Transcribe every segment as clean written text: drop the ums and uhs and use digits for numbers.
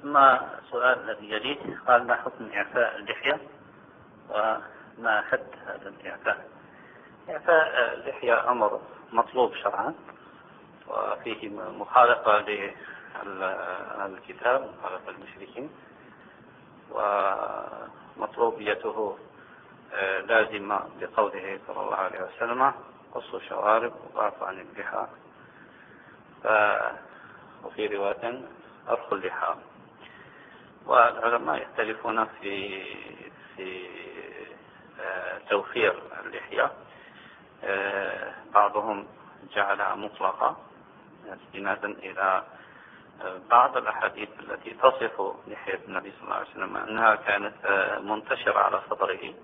ما السؤال الذي يليه قال: ما حكم إعفاء اللحية وما حد هذا الإعفاء؟ إعفاء اللحية أمر مطلوب شرعا، وفيه مخالفة للكتاب، مخالفة المشركين، ومطلوبيته لازمة بقوله صلى الله عليه وسلم: قصوا الشوارب وضعفوا عن اللحى، وفي رواية أرخوا اللحى. والعلماء يختلفون في توفير اللحية. بعضهم جعلها مطلقة استنادا إلى بعض الأحاديث التي تصف لحية النبي صلى الله عليه وسلم أنها كانت منتشرة على صدره،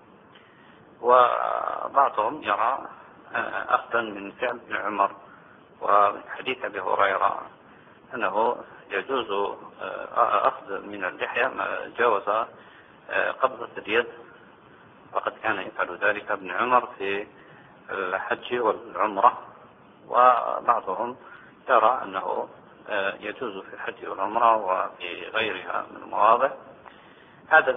وبعضهم يرى أخذا من فعل ابن عمر ومن حديث أبي هريرة أنه يجوز أخذ من اللحية ما جاوز قبضة اليد، وقد كان يفعل ذلك ابن عمر في الحج والعمرة. وبعضهم يرى أنه يجوز في الحج والعمرة وفي غيرها من المواضع. هذا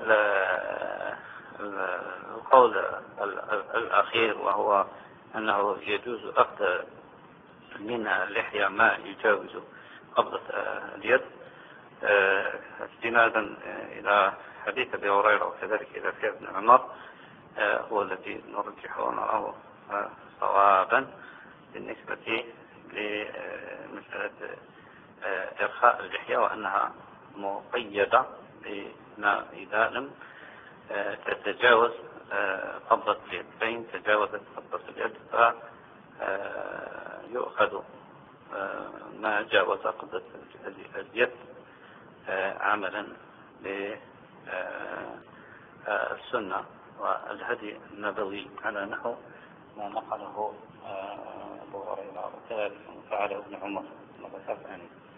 القول الأخير، وهو أنه يجوز أخذ من اللحية ما يجاوز قبضة اليد استنادا إلى حديث أبي هريرة وكذلك إلى فعل ابن عمر، هو الذي نرجح ونراه صوابا بالنسبة لمسألة إرخاء اللحية، وأنها مقيدة بما إذا لم تتجاوز قبضة اليد، فإن تجاوزت قبضة اليد فيؤخذ ما جاوز قبضة اليد عملا بالسنة والهدي النبوي على نحو ما نقله أبو هريرة وكذلك فعله ابن عمر مرة ثانية.